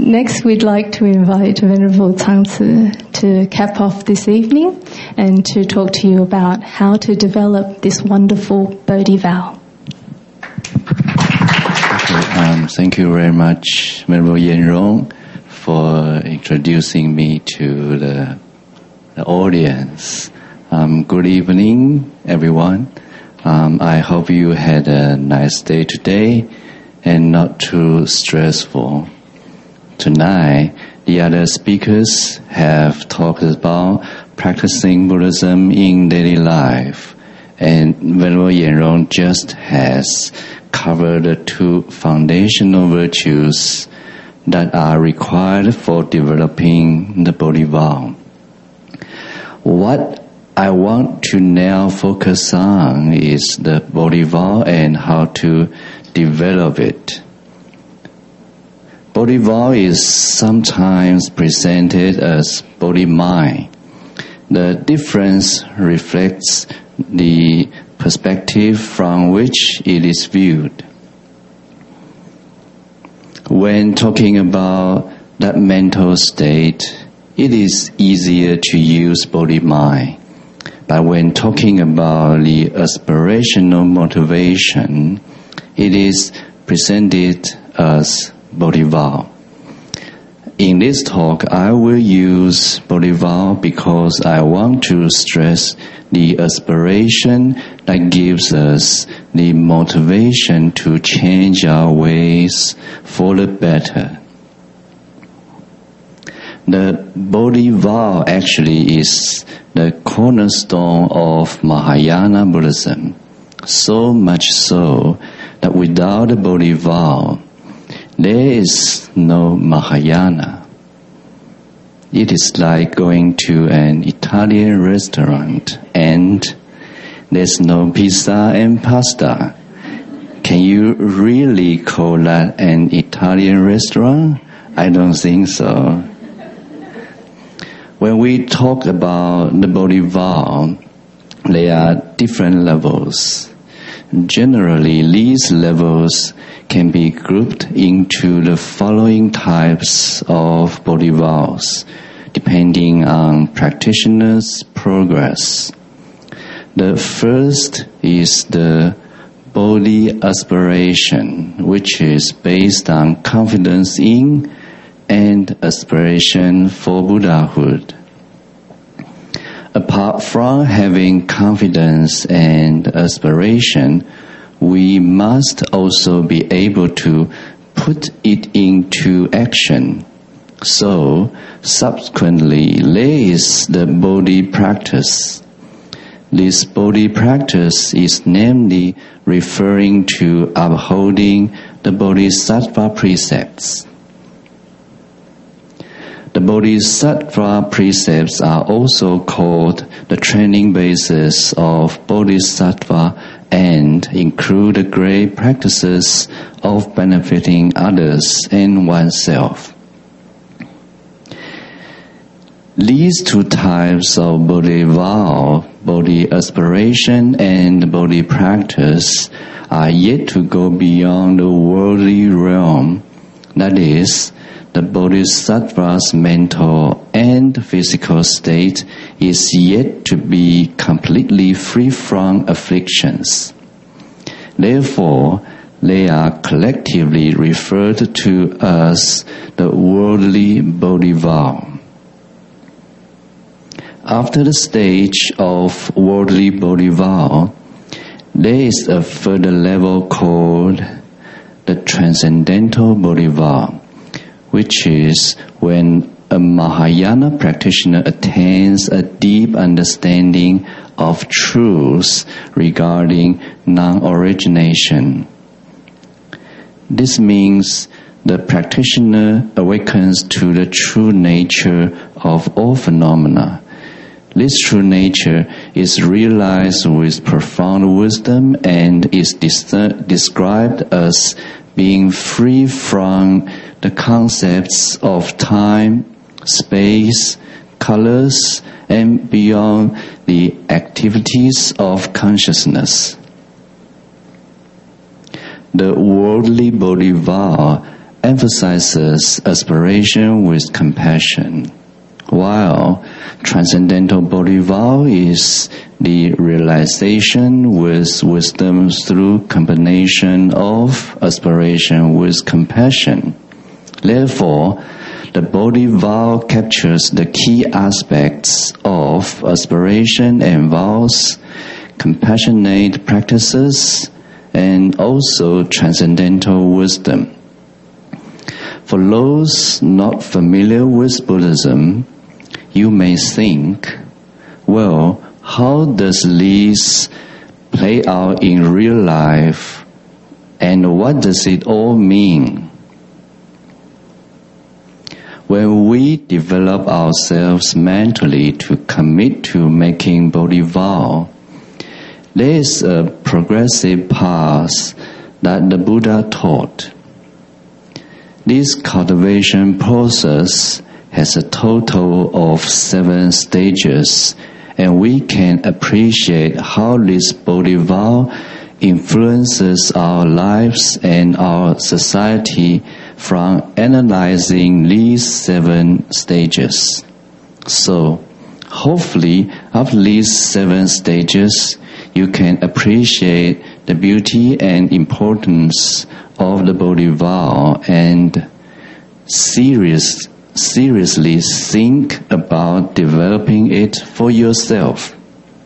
Next, we'd like to invite Venerable Tangzi to cap off this evening and to talk to you about how to develop this wonderful Bodhi vow. Thank you very much, Venerable Yenrong, for introducing me to the audience. Good evening, everyone. I hope you had a nice day today and not too stressful. Tonight, the other speakers have talked about practicing Buddhism in daily life, and Venerable Yenrong just has covered the two foundational virtues that are required for developing the Bodhi vow. What I want to now focus on is the Bodhi vow and how to develop it. Bodhi vow is sometimes presented as Bodhi mind. The difference reflects the perspective from which it is viewed. When talking about that mental state, it is easier to use Bodhi mind. But when talking about the aspirational motivation, it is presented as Bodhi vow. In this talk, I will use Bodhi vow because I want to stress the aspiration that gives us the motivation to change our ways for the better. The Bodhi vow actually is the cornerstone of Mahayana Buddhism, so much so that without the Bodhi vow, there is no Mahayana. It is like going to an Italian restaurant and there's no pizza and pasta. Can you really call that an Italian restaurant? I don't think so. When we talk about the Bodhi vow, there are different levels. Generally, these levels can be grouped into the following types of Bodhi vows, depending on practitioners' progress. The first is the Bodhi aspiration, which is based on confidence in and aspiration for Buddhahood. Apart from having confidence and aspiration, we must also be able to put it into action. So, subsequently, there is the Bodhi practice. This Bodhi practice is namely referring to upholding the Bodhisattva precepts. The Bodhisattva precepts are also called the training basis of Bodhisattva and include the great practices of benefiting others and oneself. These two types of Bodhi vow, Bodhi aspiration and Bodhi practice, are yet to go beyond the worldly realm, that is, the Bodhisattva's mental and physical state is yet to be completely free from afflictions. Therefore, they are collectively referred to as the worldly Bodhi vow. After the stage of worldly Bodhi vow, there is a further level called the transcendental Bodhi vow, which is when a Mahayana practitioner attains a deep understanding of truths regarding non-origination. This means the practitioner awakens to the true nature of all phenomena. This true nature is realized with profound wisdom and is described as being free from the concepts of time, space, colors, and beyond the activities of consciousness. The worldly Bodhi vow emphasizes aspiration with compassion, while Transcendental Bodhisattva is the realization with wisdom through combination of aspiration with compassion. Therefore, the Bodhisattva captures the key aspects of aspiration and vows, compassionate practices, and also transcendental wisdom. For those not familiar with Buddhism, you may think, well, how does this play out in real life, and what does it all mean? When we develop ourselves mentally to commit to making Bodhisattva, there is a progressive path that the Buddha taught. This cultivation process has a total of 7 stages, and we can appreciate how this Bodhisattva influences our lives and our society from analyzing these 7 stages. So, hopefully, after these 7 stages, you can appreciate the beauty and importance of the Bodhisattva and seriously think about developing it for yourself.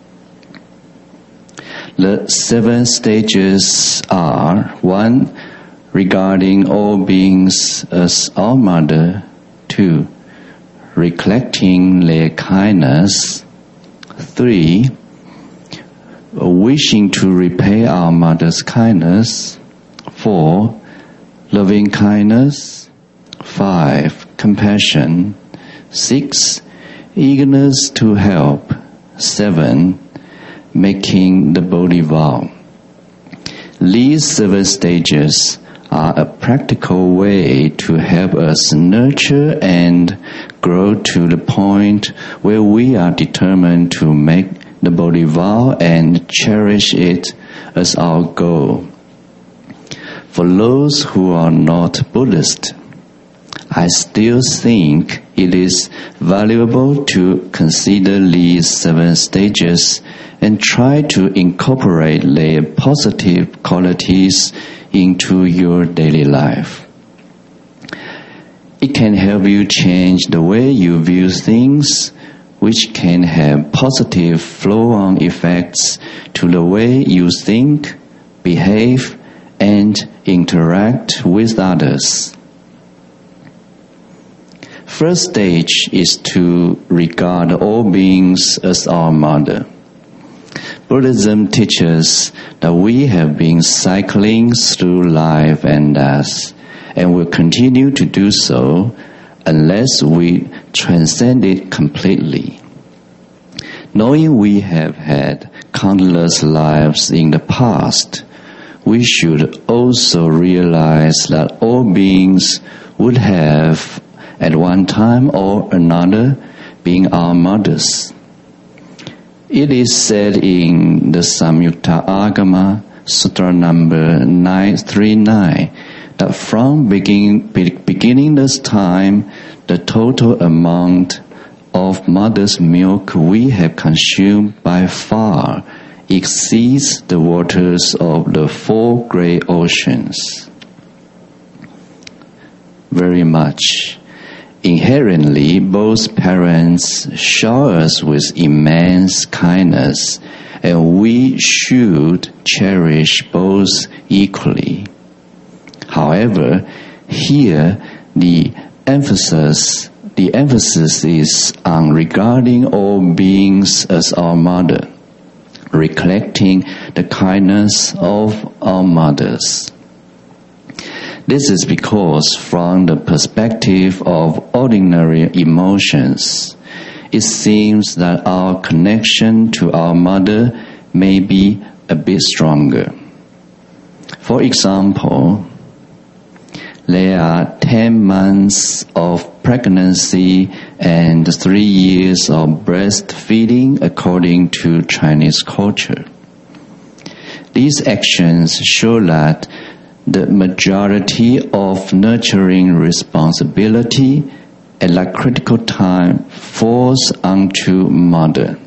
The 7 stages are: 1. Regarding all beings as our mother. 2. Recollecting their kindness. 3. Wishing to repay our mother's kindness. 4. Loving kindness. 5. Compassion. 6. Eagerness to help. 7. Making the Bodhisattva. These 7 stages are a practical way to help us nurture and grow to the point where we are determined to make the Bodhisattva and cherish it as our goal. For those who are not Buddhist, I still think it is valuable to consider these 7 stages and try to incorporate their positive qualities into your daily life. It can help you change the way you view things, which can have positive flow-on effects to the way you think, behave, and interact with others. First stage is to regard all beings as our mother. Buddhism teaches that we have been cycling through life and death, and will continue to do so unless we transcend it completely. Knowing we have had countless lives in the past, we should also realize that all beings would have, at one time or another, been our mothers. It is said in the Samyutta Agama, Sutra number 939, that from beginningless time, the total amount of mother's milk we have consumed by far exceeds the waters of the 4 great oceans. Very much. Inherently, both parents shower us with immense kindness, and we should cherish both equally. However, here the emphasis is on regarding all beings as our mother, recollecting the kindness of our mothers. This is because from the perspective of ordinary emotions, it seems that our connection to our mother may be a bit stronger. For example, there are 10 months of pregnancy and 3 years of breastfeeding according to Chinese culture. These actions show that the majority of nurturing responsibility at that critical time falls onto mother.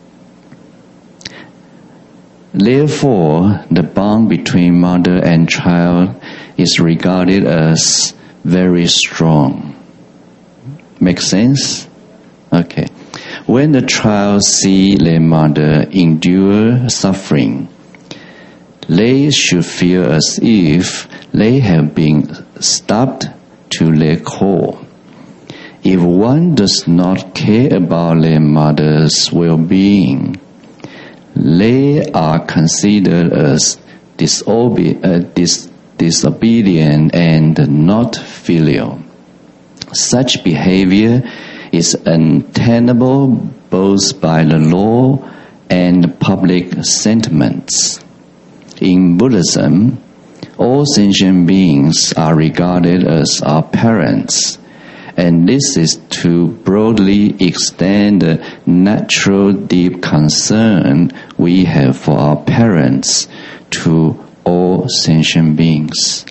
Therefore, the bond between mother and child is regarded as very strong. Make sense? Okay. When the child see their mother endure suffering, they should feel as if they have been stabbed to their core. If one does not care about their mother's well-being, they are considered as disobedient and not filial. Such behavior is untenable both by the law and public sentiments. In Buddhism, all sentient beings are regarded as our parents, and this is to broadly extend the natural deep concern we have for our parents to all sentient beings.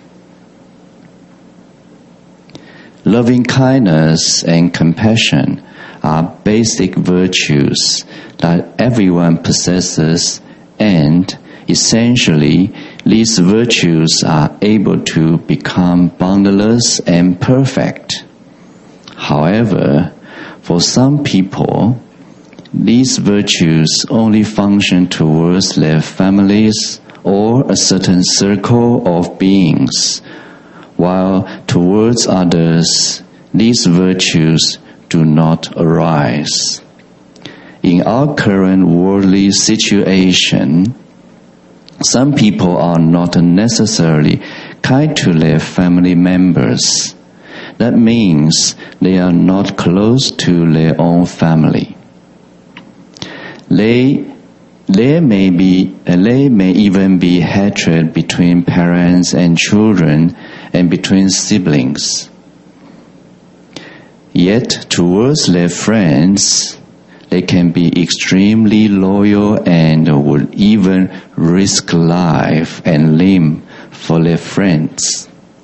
Loving kindness and compassion are basic virtues that everyone possesses, and essentially these virtues are able to become boundless and perfect. However, for some people, these virtues only function towards their families or a certain circle of beings, while towards others, these virtues do not arise. In our current worldly situation, some people are not necessarily kind to their family members. That means they are not close to their own family. There may even be hatred between parents and children and between siblings. Yet towards their friends, they can be extremely loyal and would even risk life and limb for their friends.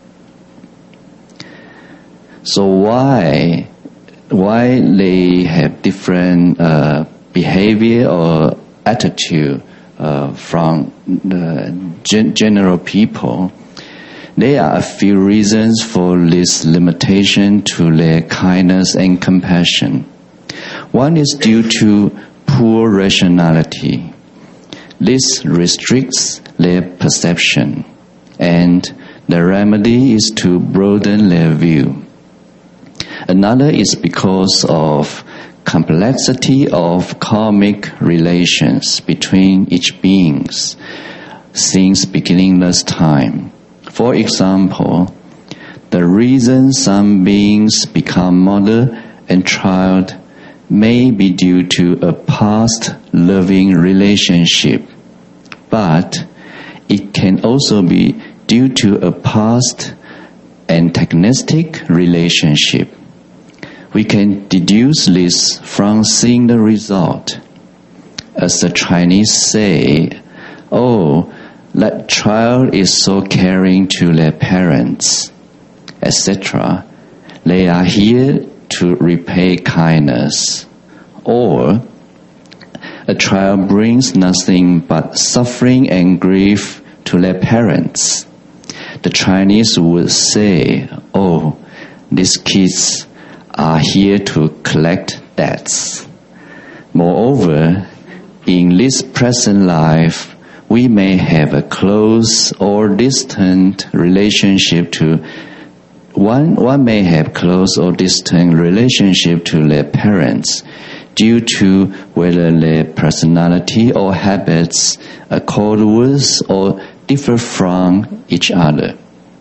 So why they have different behavior or attitude from the general people? There are a few reasons for this limitation to their kindness and compassion. One is due to poor rationality. This restricts their perception, and the remedy is to broaden their view. Another is because of complexity of karmic relations between each beings since beginningless time. For example, the reason some beings become mother and child may be due to a past loving relationship, but it can also be due to a past antagonistic relationship. We can deduce this from seeing the result. As the Chinese say, "Oh, that child is so caring to their parents," etc. They are here to repay kindness. Or, a child brings nothing but suffering and grief to their parents. The Chinese would say, "Oh, these kids are here to collect debts." Moreover, in this present life, we may have a close or distant relationship to one may have close or distant relationship to their parents due to whether their personality or habits accord with or differ from each other.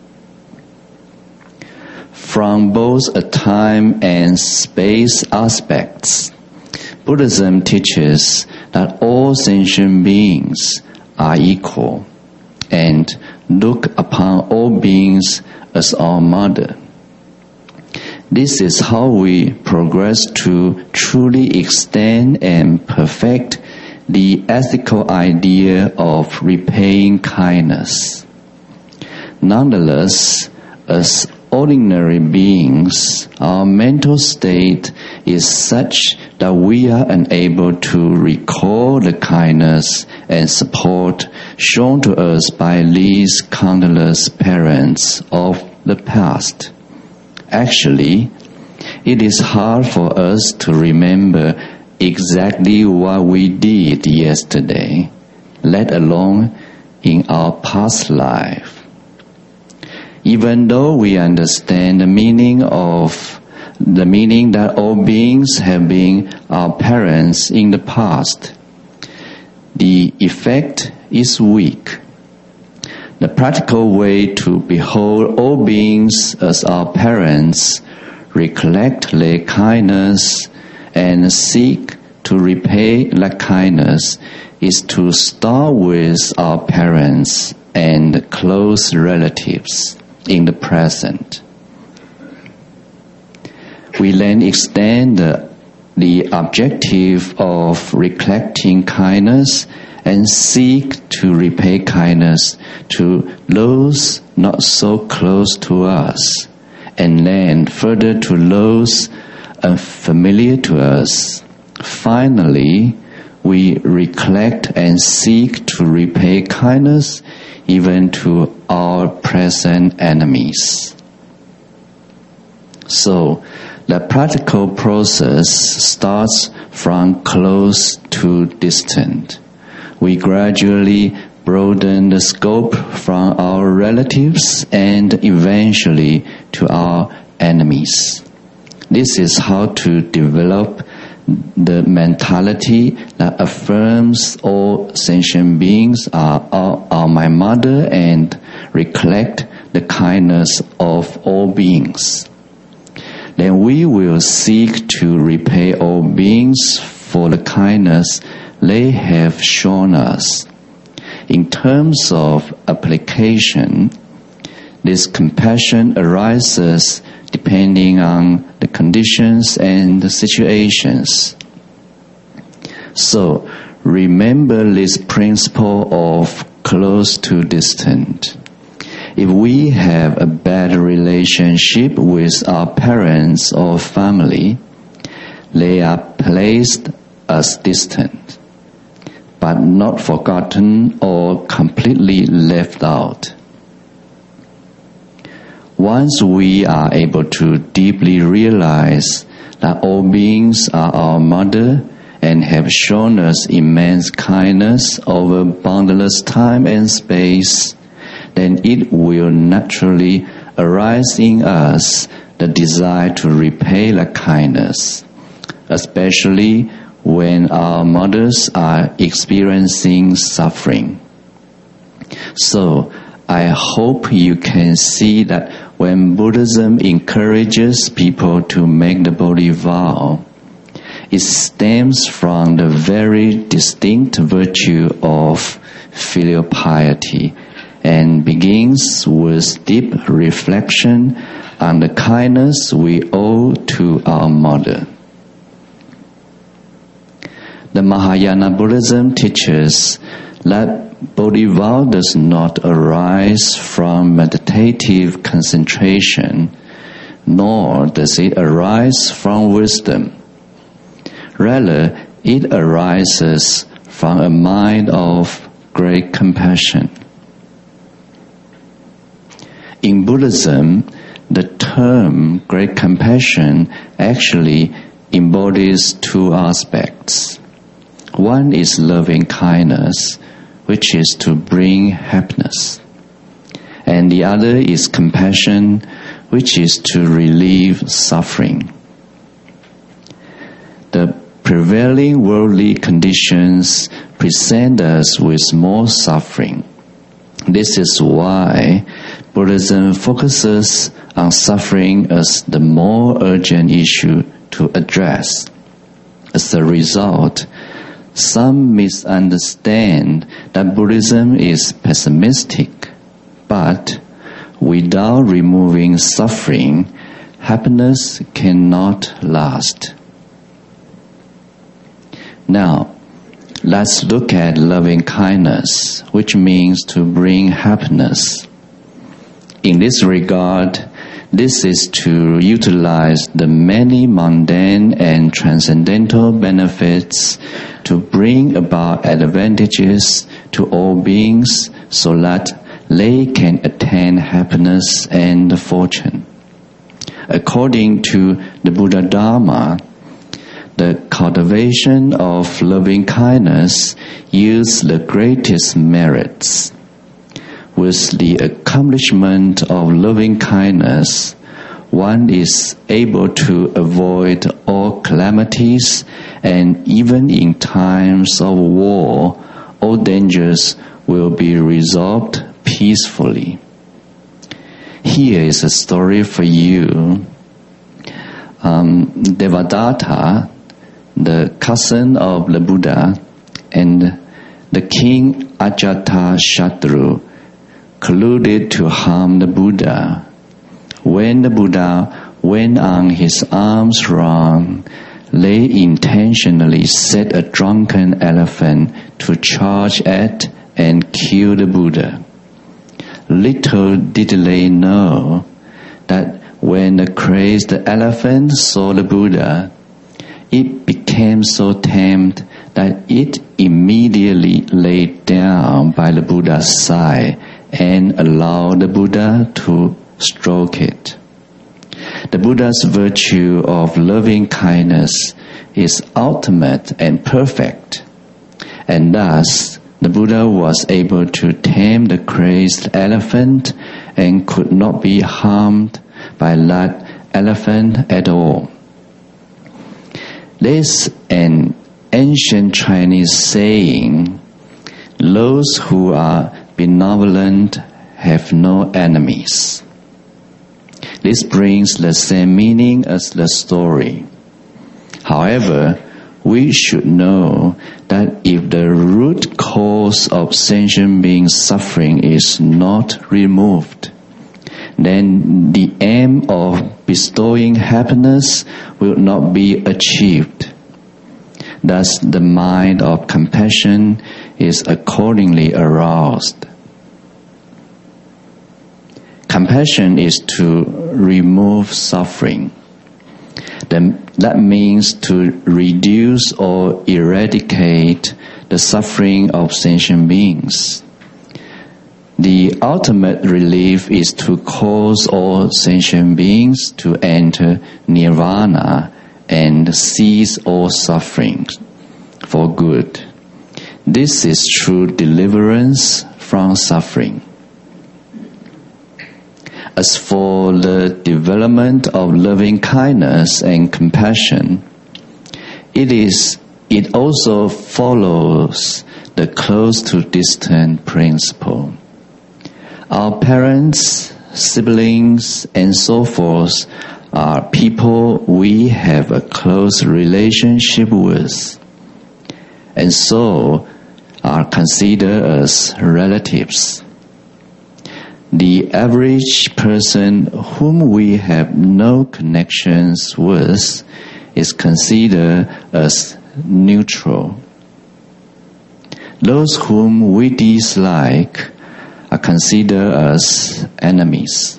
From both a time and space aspects, Buddhism teaches that all sentient beings are equal and look upon all beings as our mother. This is how we progress to truly extend and perfect the ethical idea of repaying kindness. Nonetheless, as ordinary beings, our mental state is such that we are unable to recall the kindness and support shown to us by these countless parents of the past. Actually, it is hard for us to remember exactly what we did yesterday, let alone in our past life. Even though we understand the meaning that all beings have been our parents in the past, the effect is weak. The practical way to behold all beings as our parents, recollect their kindness, and seek to repay that kindness is to start with our parents and close relatives in the present. We then extend the objective of recollecting kindness and seek to repay kindness to those not so close to us, and then further to those unfamiliar to us. Finally, we recollect and seek to repay kindness even to our present enemies. So, the practical process starts from close to distant. We gradually broaden the scope from our relatives and eventually to our enemies. This is how to develop the mentality that affirms all sentient beings are my mother and recollect the kindness of all beings. Then we will seek to repay all beings for the kindness they have shown us. In terms of application, this compassion arises depending on the conditions and the situations. So, remember this principle of close to distant. If we have a bad relationship with our parents or family, they are placed as distant, but not forgotten or completely left out. Once we are able to deeply realize that all beings are our mother and have shown us immense kindness over boundless time and space, then it will naturally arise in us the desire to repay the kindness, especially when our mothers are experiencing suffering. So, I hope you can see that when Buddhism encourages people to make the Bodhi vow, it stems from the very distinct virtue of filial piety and begins with deep reflection on the kindness we owe to our mother. The Mahayana Buddhism teaches that Bodhi vow does not arise from meditative concentration, nor does it arise from wisdom. Rather, it arises from a mind of great compassion. In Buddhism, the term great compassion actually embodies two aspects. One is loving kindness, which is to bring happiness. And the other is compassion, which is to relieve suffering. The prevailing worldly conditions present us with more suffering. This is why Buddhism focuses on suffering as the more urgent issue to address. As a result, some misunderstand that Buddhism is pessimistic, but without removing suffering, happiness cannot last. Now, let's look at loving kindness, which means to bring happiness. In this regard, this is to utilize the many mundane and transcendental benefits to bring about advantages to all beings so that they can attain happiness and fortune. According to the Buddha Dharma, the cultivation of loving kindness yields the greatest merits. With the accomplishment of loving kindness, one is able to avoid all calamities, and even in times of war, all dangers will be resolved peacefully. Here is a story for you. Devadatta, the cousin of the Buddha, and the king Ajatashatru colluded to harm the Buddha. When the Buddha went on his alms run, they intentionally set a drunken elephant to charge at and kill the Buddha. Little did they know that when the crazed elephant saw the Buddha, it became so tamed that it immediately lay down by the Buddha's side and allowed the Buddha to stroke it. The Buddha's virtue of loving kindness is ultimate and perfect, and thus the Buddha was able to tame the crazed elephant and could not be harmed by that elephant at all. There's an ancient Chinese saying, "Those who are benevolent have no enemies." This brings the same meaning as the story. However, we should know that if the root cause of sentient beings' suffering is not removed, then the aim of bestowing happiness will not be achieved. Thus, the mind of compassion is accordingly aroused. Compassion is to remove suffering. That means to reduce or eradicate the suffering of sentient beings. The ultimate relief is to cause all sentient beings to enter nirvana and cease all suffering for good. This is true deliverance from suffering. As for the development of loving kindness and compassion, it also follows the close to distant principle. Our parents, siblings, and so forth are people we have a close relationship with, and so are considered as relatives. The average person whom we have no connections with is considered as neutral. Those whom we dislike are considered as enemies.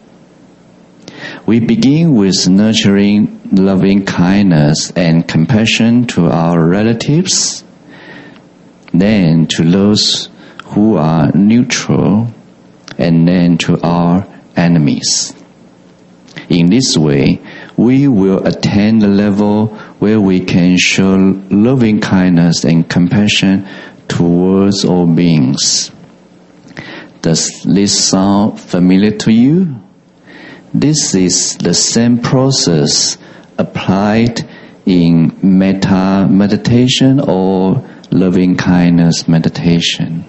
We begin with nurturing loving kindness and compassion to our relatives, then to those who are neutral, and then to our enemies. In this way, we will attain the level where we can show loving kindness and compassion towards all beings. Does this sound familiar to you? This is the same process applied in metta meditation or loving kindness meditation.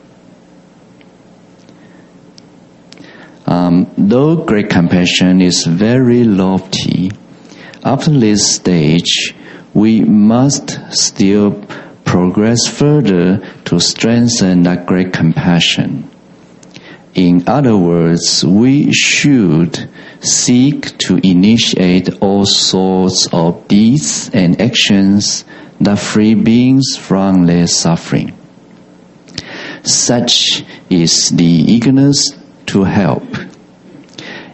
Though great compassion is very lofty, after this stage, we must still progress further to strengthen that great compassion. In other words, we should seek to initiate all sorts of deeds and actions that free beings from their suffering. Such is the eagerness to help.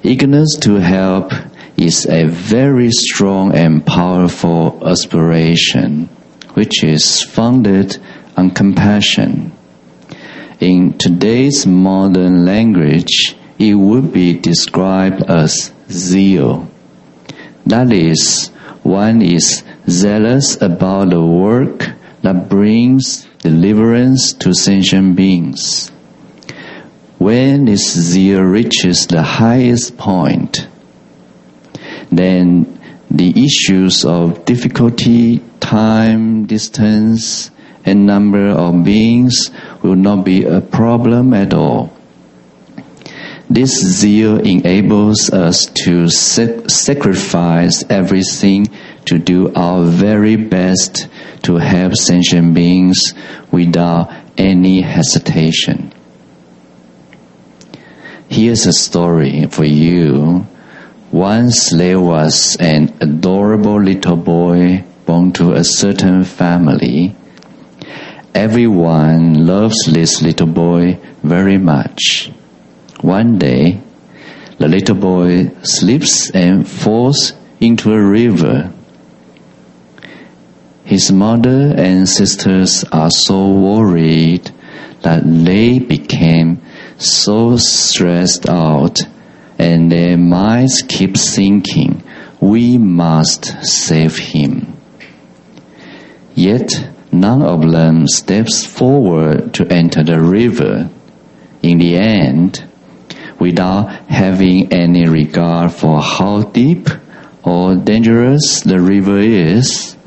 Eagerness to help is a very strong and powerful aspiration, which is founded on compassion. In today's modern language, it would be described as zeal. That is, one is zealous about the work that brings deliverance to sentient beings. When this zeal reaches the highest point, then the issues of difficulty, time, distance, and number of beings will not be a problem at all. This zeal enables us to sacrifice everything to do our very best to help sentient beings without any hesitation. Here's a story for you. Once there was an adorable little boy born to a certain family. Everyone loves this little boy very much. One day, the little boy slips and falls into a river. His mother and sisters are so worried that they became so stressed out, and their minds keep thinking, we must save him. Yet none of them steps forward to enter the river. In the end, without having any regard for how deep or dangerous the river is,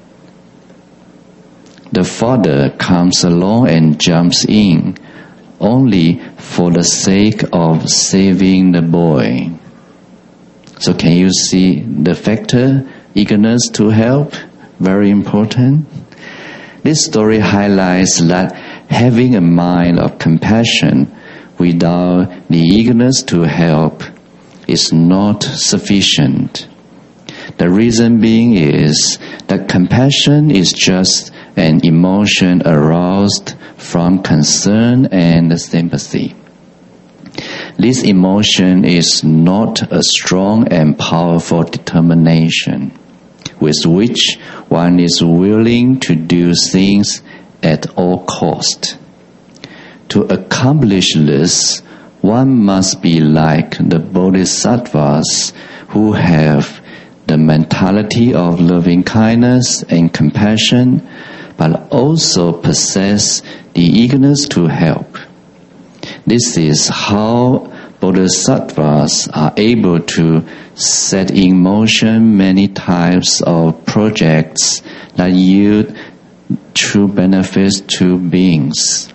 the father comes along and jumps in, only for the sake of saving the boy. So can you see the factor, eagerness to help? Very important. This story highlights that having a mind of compassion without the eagerness to help is not sufficient. The reason being is that compassion is just an emotion aroused from concern and sympathy. This emotion is not a strong and powerful determination with which one is willing to do things at all cost. To accomplish this, one must be like the bodhisattvas who have the mentality of loving kindness and compassion, but also possess the eagerness to help. This is how bodhisattvas are able to set in motion many types of projects that yield true benefits to beings.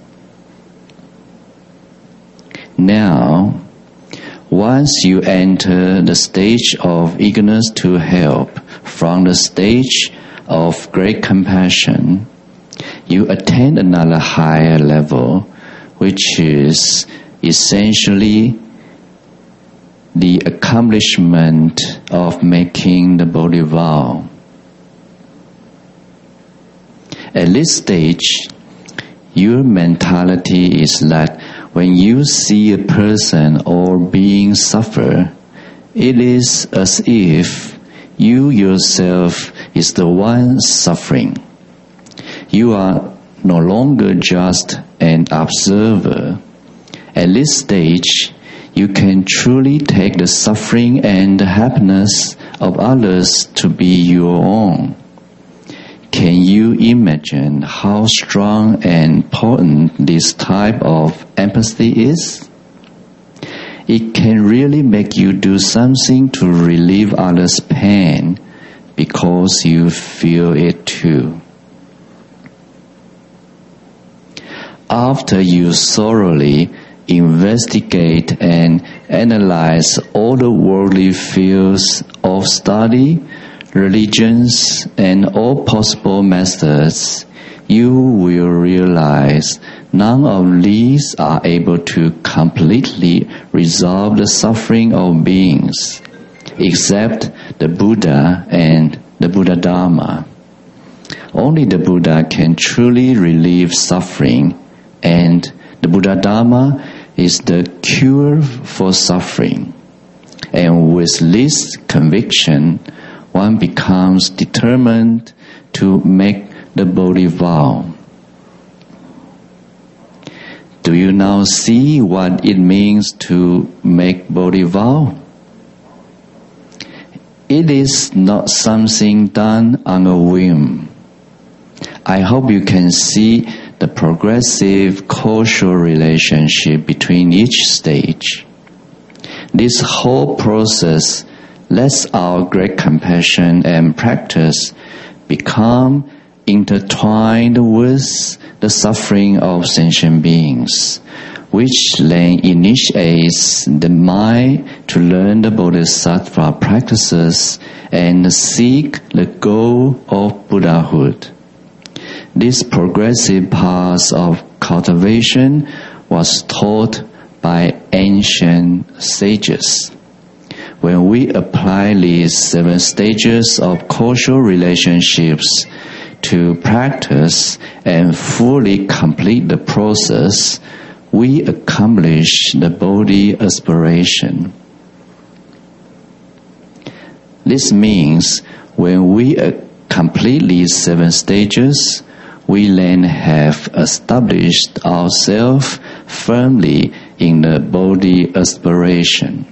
Now, once you enter the stage of eagerness to help from the stage of great compassion, you attain another higher level, which is essentially the accomplishment of making the Bodhi vow. At this stage, your mentality is that when you see a person or being suffer, it is as if you yourself is the one suffering. You are no longer just an observer. At this stage, you can truly take the suffering and the happiness of others to be your own. Can you imagine how strong and potent this type of empathy is? It can really make you do something to relieve others' pain because you feel it too. After you thoroughly investigate and analyze all the worldly fields of study, religions, and all possible methods, you will realize none of these are able to completely resolve the suffering of beings, except the Buddha and the Buddha Dharma. Only the Buddha can truly relieve suffering, and the Buddha Dharma is the cure for suffering. And with this conviction, one becomes determined to make the Bodhi vow. Do you now see what it means to make Bodhi vow? It is not something done on a whim. I hope you can see the progressive causal relationship between each stage. This whole process lets our great compassion and practice become intertwined with the suffering of sentient beings, which then initiates the mind to learn the Bodhisattva practices and seek the goal of Buddhahood. This progressive path of cultivation was taught by ancient sages. When we apply these 7 stages of causal relationships to practice and fully complete the process, we accomplish the Bodhi aspiration. This means when we complete these 7 stages, we then have established ourselves firmly in the Bodhi aspiration.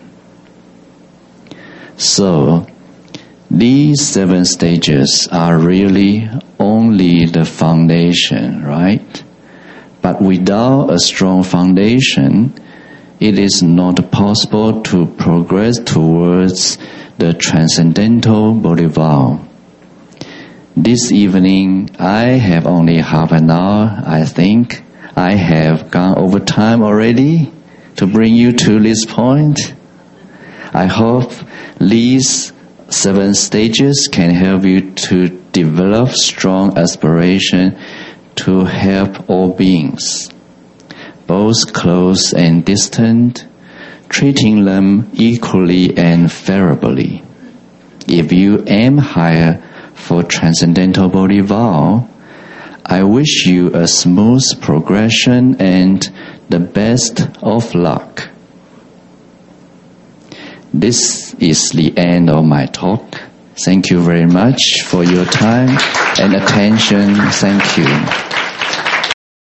So, these 7 stages are really only the foundation, right? But without a strong foundation, it is not possible to progress towards the transcendental Bodhi vow. This evening, I have only half an hour. I think I have gone over time already to bring you to this point. I hope these 7 stages can help you to develop strong aspiration to help all beings, both close and distant, treating them equally and favorably. If you aim higher for Transcendental Bodhi vow, I wish you a smooth progression and the best of luck. This is the end of my talk. Thank you very much for your time and attention. Thank you.